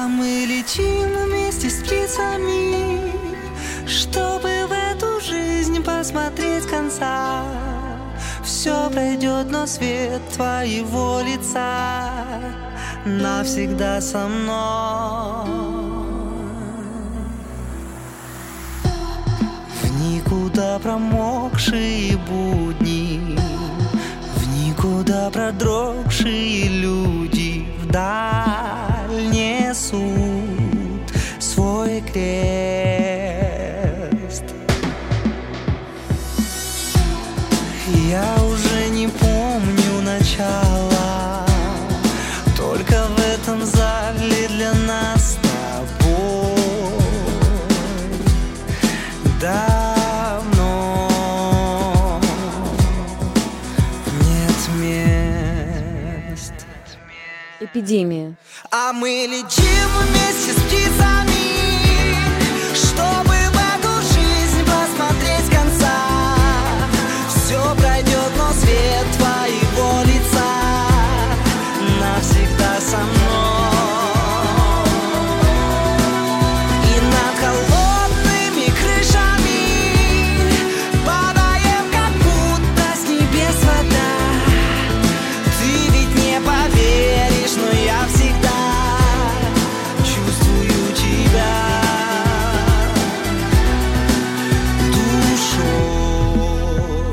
А мы летим вместе с птицами, чтобы в эту жизнь посмотреть конца. Все пройдет, но свет твоего лица навсегда со мной. В никуда промокшие будни, в никуда продрогшие люди вдаль несут свой крест. Я уже не помню начала, только в этом зале для нас с тобой давно нет мест. Эпидемия. А мы летим вместе с птицами, чтобы в эту жизнь посмотреть конца. Все пройдет, но свет твоего лица навсегда со мной. И над холодными крышами падаем, как будто с небес вода. Ты ведь не поверишь, но я всегда чувствую тебя душой.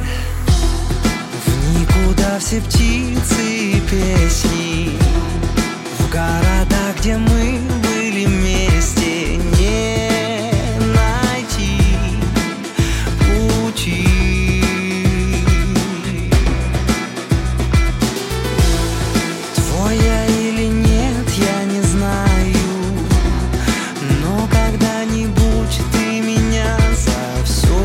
В никуда все птицы и песни, в городах, где мы были вместе, не найти пути. Твой я или нет, я не знаю, но когда-нибудь ты меня за все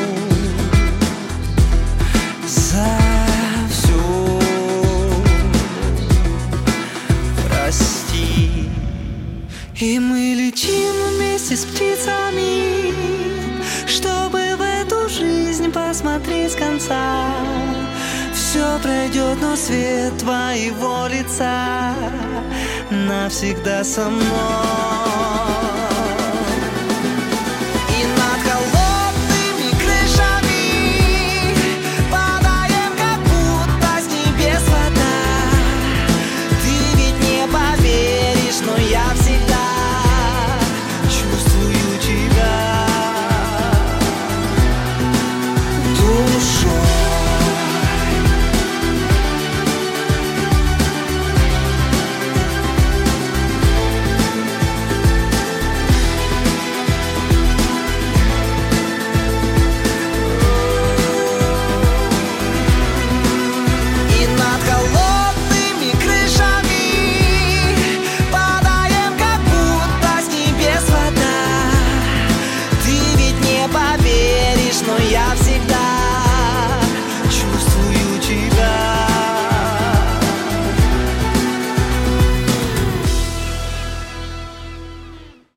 прости. И мы летим вместе с птицами, чтобы в эту жизнь посмотреть конца. Все пройдет, но свет твоего лица навсегда со мной.